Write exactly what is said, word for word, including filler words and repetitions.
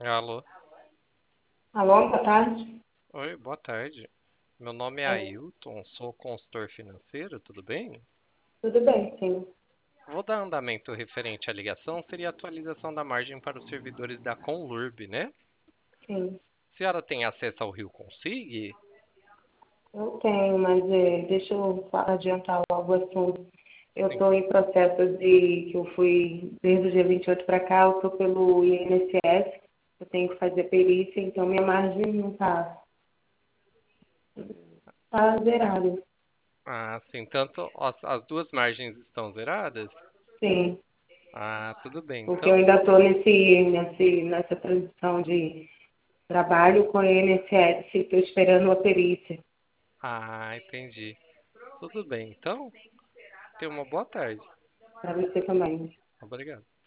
Alô? Alô, boa tarde. Oi, boa tarde. Meu nome é Oi, Ailton, sou consultor financeiro, tudo bem? tudo bem, sim. Vou dar andamento referente à ligação, seria a atualização da margem para os servidores da Conlurb, né? Sim, A senhora tem acesso ao Rio Consig? eu tenho, mas é, deixa eu fa- adiantar logo o assunto. Eu Sim. estou em processo de que eu fui desde o dia vinte e oito para cá, eu estou pelo I N S S, eu tenho que fazer perícia, então minha margem não está tá tá zerada. Ah, sim. Tanto as, as duas margens estão zeradas? Sim, Ah, tudo bem. porque eu Então, ainda estou nesse, nesse, nessa transição de trabalho com o I N S S, estou esperando a perícia. ah, entendi. Tudo bem. Então, tenha uma boa tarde. Para você também. Obrigado.